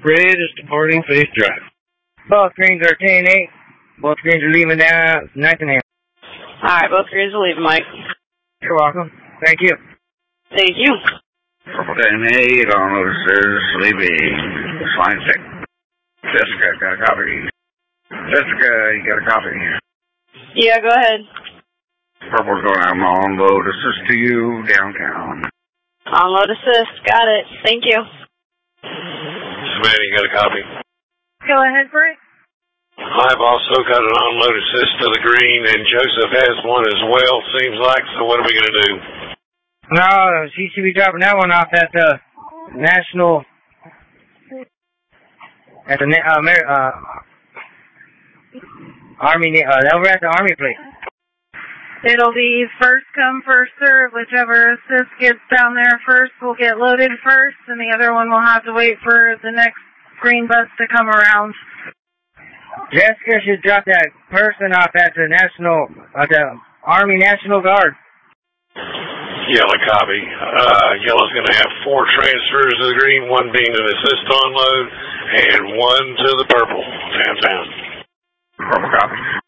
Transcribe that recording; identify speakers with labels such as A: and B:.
A: Red is departing Faith Drive.
B: Both greens are 10-8. Both greens are leaving now 9-8.
C: Alright, both greens are leaving, Mike.
B: You're welcome. Thank you.
C: Thank you.
D: Purple 10-8 on notices, leaving fine 6. Jessica, got a copy. Jessica, you got a copy.
C: Yeah, go ahead.
D: Purple's going out on load assist to you downtown.
C: On-load assist, got it. Thank you.
E: Samantha, you got a copy?
F: Go ahead, Brick.
E: I've also got an on-load assist to the green, and Joseph has one as well, seems like, so what are we going to do?
B: No, she should be dropping that one off at the National... At the Army, over at the Army place.
F: It'll be first come, first serve. Whichever assist gets down there first will get loaded first, and the other one will have to wait for the next green bus to come around.
B: Jessica should drop that person off at the the Army National Guard.
E: Yellow copy. Yellow's going to have 4 transfers to the green, one being an assist on load, and one to the purple downtown.
D: Purple copy.